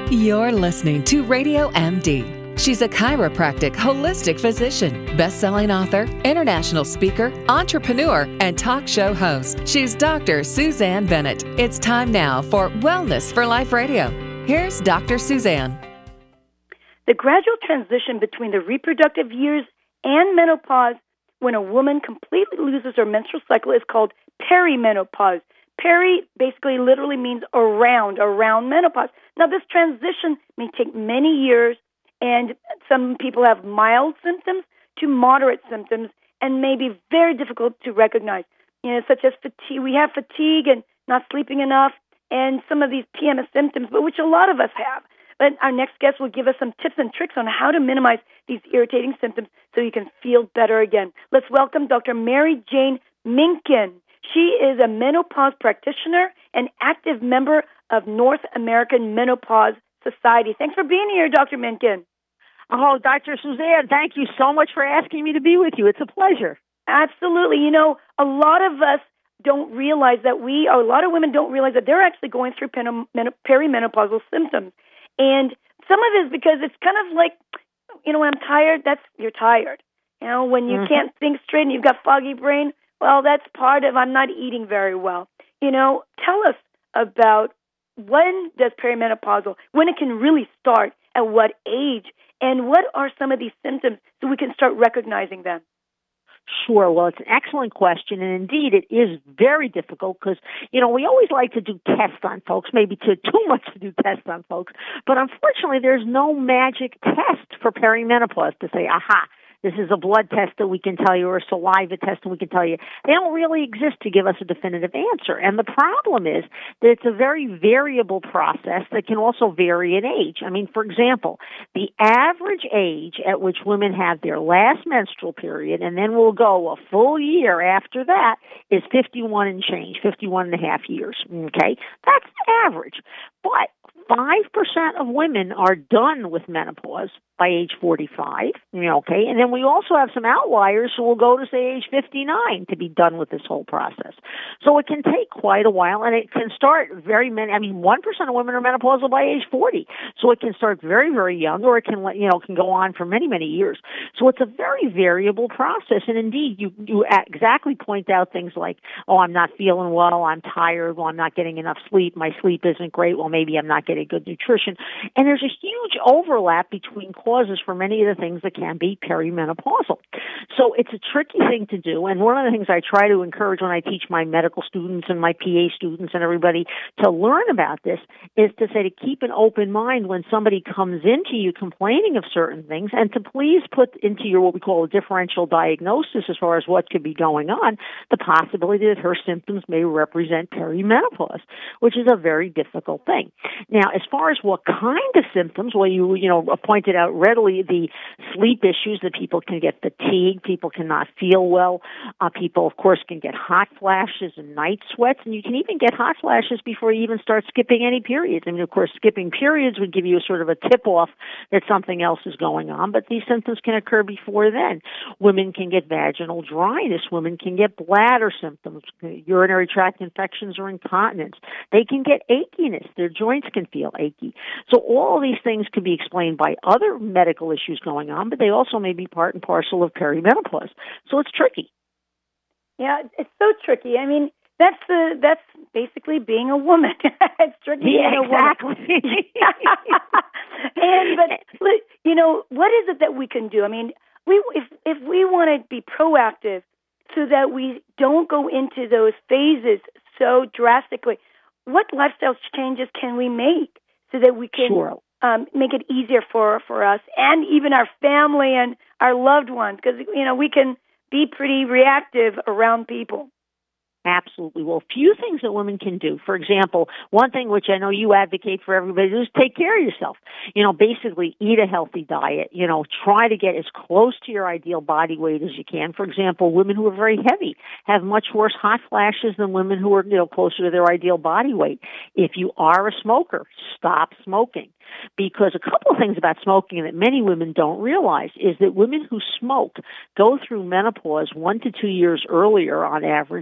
You're listening to Radio MD. She's a chiropractic holistic physician, best-selling author, international speaker, entrepreneur, and talk show host. She's Dr. Suzanne Bennett. It's time now for Wellness for Life Radio. Here's Dr. Suzanne. The gradual transition between the reproductive years and menopause when a woman completely loses her menstrual cycle is called perimenopause. Peri basically literally means around menopause. Now, this transition may take many years, and some people have mild symptoms to moderate symptoms and may be very difficult to recognize, such as fatigue. We have fatigue and not sleeping enough and some of these PMS symptoms, but which a lot of us have. But our next guest will give us some tips and tricks on how to minimize these irritating symptoms so you can feel better again. Let's welcome Dr. Mary Jane Minkin. She is a menopause practitioner and active member of North American Menopause Society. Thanks for being here, Dr. Minkin. Oh, Dr. Suzanne, thank you so much for asking me to be with you. It's a pleasure. Absolutely. A lot of us don't realize that a lot of women don't realize that they're actually going through perimenopausal symptoms. And some of it is because it's kind of like, when I'm tired, you're tired. When you can't think straight and you've got foggy brain, well, that's part of I'm not eating very well. Tell us about when it can really start, at what age, and what are some of these symptoms so we can start recognizing them? Sure. Well, it's an excellent question, and indeed it is very difficult because, we always like to do tests on folks, maybe too much to do tests on folks, but unfortunately there's no magic test for perimenopause to say, aha, this is a blood test that we can tell you or a saliva test and we can tell you. They don't really exist to give us a definitive answer. And the problem is that it's a very variable process that can also vary in age. For example, the average age at which women have their last menstrual period, and then we'll go a full year after that, is 51 and change, 51 and a half years. Okay? That's average. But 5% of women are done with menopause by age 45, okay? And then we also have some outliers who will go to, say, age 59 to be done with this whole process. So it can take quite a while, and it can start 1% of women are menopausal by age 40. So it can start very, very young, or it can, can go on for many, many years. So it's a very variable process, and indeed, you exactly point out things like, oh, I'm not feeling well, I'm tired, well, I'm not getting enough sleep, my sleep isn't great, well, maybe I'm not getting good nutrition. And there's a huge overlap between causes for many of the things that can be perimenopausal. So it's a tricky thing to do, and one of the things I try to encourage when I teach my medical students and my PA students and everybody to learn about this is to say to keep an open mind when somebody comes into you complaining of certain things, and to please put into your what we call a differential diagnosis as far as what could be going on, the possibility that her symptoms may represent perimenopause, which is a very difficult thing. Now, as far as what kind of symptoms, well, you pointed out readily the sleep issues that people can get fatigued, people cannot feel well, people, of course, can get hot flashes and night sweats, and you can even get hot flashes before you even start skipping any periods. Of course, skipping periods would give you a sort of a tip-off that something else is going on, but these symptoms can occur before then. Women can get vaginal dryness. Women can get bladder symptoms, urinary tract infections or incontinence. They can get achiness. Their joints can feel achy. So all of these things can be explained by other medical issues going on, but they also may be part and parcel of perimenopause. So it's tricky. Yeah, it's so tricky. That's basically being a woman. It's tricky being a woman. Exactly. But what is it that we can do? If we want to be proactive so that we don't go into those phases so drastically, what lifestyle changes can we make so that we can make it easier for us and even our family and our loved ones? Because, we can be pretty reactive around people. Absolutely. Well, few things that women can do. For example, one thing which I know you advocate for everybody is take care of yourself. Basically eat a healthy diet. Try to get as close to your ideal body weight as you can. For example, women who are very heavy have much worse hot flashes than women who are, closer to their ideal body weight. If you are a smoker, stop smoking. Because a couple of things about smoking that many women don't realize is that women who smoke go through menopause 1 to 2 years earlier on average than women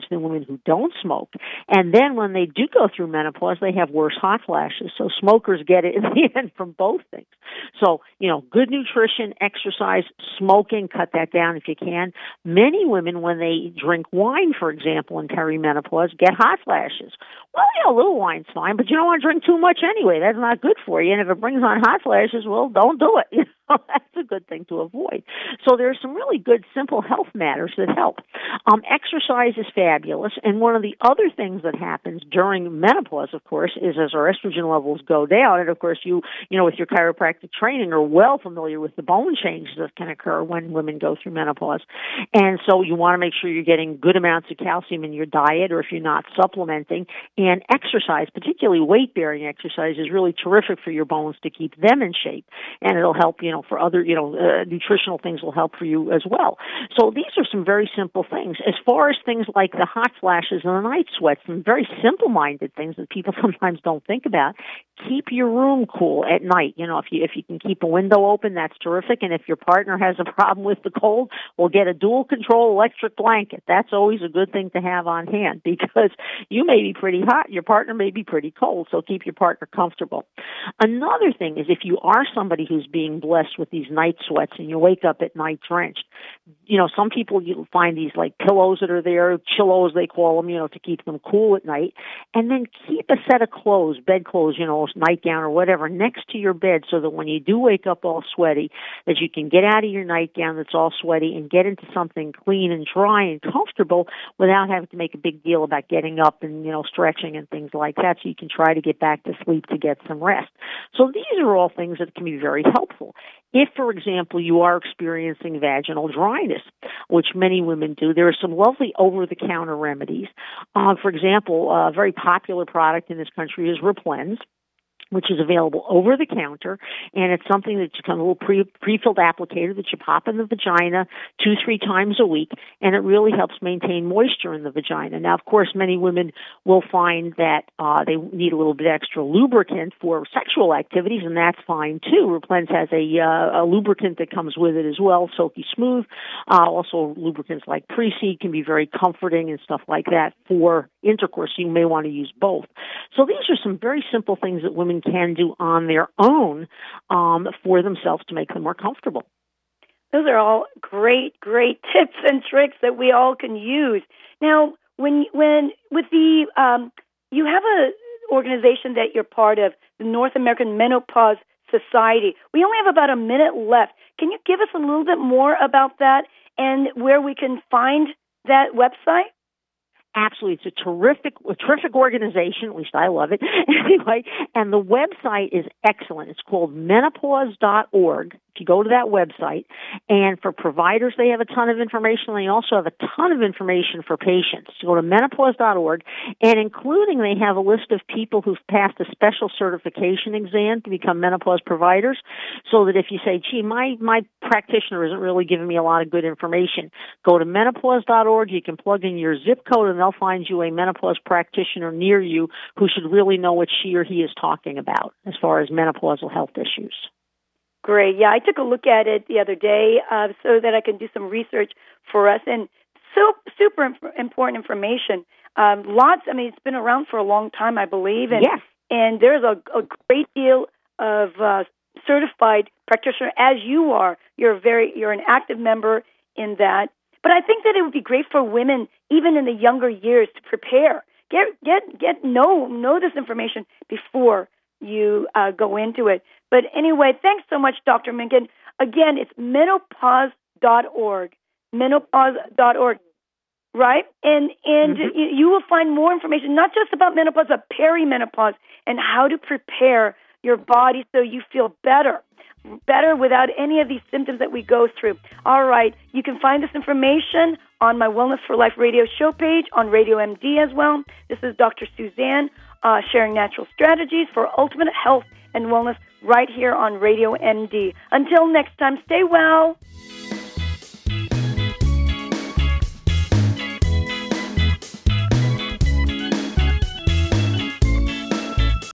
who don't smoke. And then when they do go through menopause, they have worse hot flashes. So smokers get it in the end from both things. So, good nutrition, exercise, smoking, cut that down if you can. Many women, when they drink wine, for example, in perimenopause, get hot flashes. Well, a little wine's fine, but you don't want to drink too much anyway. That's not good for you. And if it brings on hot flashes, well, don't do it. That's a good thing to avoid. So there are some really good, simple health matters that help. Exercise is fabulous. And one of the other things that happens during menopause, of course, is as our estrogen levels go down, and of course you with your chiropractic training are well familiar with the bone changes that can occur when women go through menopause. And so you want to make sure you're getting good amounts of calcium in your diet, or if you're not, supplementing. And exercise, particularly weight-bearing exercise, is really terrific for your bones to keep them in shape. And it'll help, for other, nutritional things will help for you as well. So these are some very simple things. As far as things like the hot flashes and the night sweats, some very simple-minded things that people sometimes don't think about. Keep your room cool at night. If you can keep a window open, that's terrific. And if your partner has a problem with the cold, we'll get a dual control electric blanket. That's always a good thing to have on hand, because you may be pretty hot, your partner may be pretty cold, so keep your partner comfortable. Another thing is, if you are somebody who's being blessed with these night sweats and you wake up at night drenched, some people, you'll find these like pillows that are there, chillos they call them, to keep them cool at night. And then keep a set of clothes, bed clothes, nightgown or whatever, next to your bed, so that when you do wake up all sweaty, that you can get out of your nightgown that's all sweaty and get into something clean and dry and comfortable without having to make a big deal about getting up and, stretching and things like that, so you can try to get back to sleep to get some rest. So these are all things that can be very helpful. If, for example, you are experiencing vaginal dryness, which many women do, there are some lovely over-the-counter remedies. For example, a very popular product in this country is Replens, which is available over the counter, and it's something that you can, a little pre-filled applicator that you pop in the vagina 2-3 times a week, and it really helps maintain moisture in the vagina. Now, of course, many women will find that they need a little bit extra lubricant for sexual activities, and that's fine too. Replens has a lubricant that comes with it as well, Silky Smooth. Also, lubricants like Pre-Seed can be very comforting and stuff like that for intercourse. You may want to use both. So these are some very simple things that women can do on their own for themselves to make them more comfortable. Those are all great tips and tricks that we all can use. Now, when with the you have a organization that you're part of, the North American Menopause Society. We only have about a minute left. Can you give us a little bit more about that and where we can find that website? Absolutely. It's a terrific organization. At least I love it. Anyway, and the website is excellent. It's called menopause.org. If you go to that website, and for providers, they have a ton of information. They also have a ton of information for patients. So go to menopause.org, and including they have a list of people who've passed a special certification exam to become menopause providers, so that if you say, gee, my practitioner isn't really giving me a lot of good information, go to menopause.org. You can plug in your zip code, and they'll find you a menopause practitioner near you who should really know what she or he is talking about as far as menopausal health issues. Great. Yeah, I took a look at it the other day so that I can do some research for us. And super important information. It's been around for a long time, I believe. And, yes. And there's a great deal of certified practitioner, as you are. You're an active member in that. But I think that it would be great for women, even in the younger years, to prepare. Know this information before you go into it. But anyway, thanks so much, Dr. Minkin. Again, it's menopause.org. Menopause.org, right? And you will find more information, not just about menopause, but perimenopause, and how to prepare your body so you feel better without any of these symptoms that we go through. All right, you can find this information on my Wellness for Life radio show page, on Radio MD as well. This is Dr. Suzanne sharing natural strategies for ultimate health and wellness right here on Radio MD. Until next time, stay well.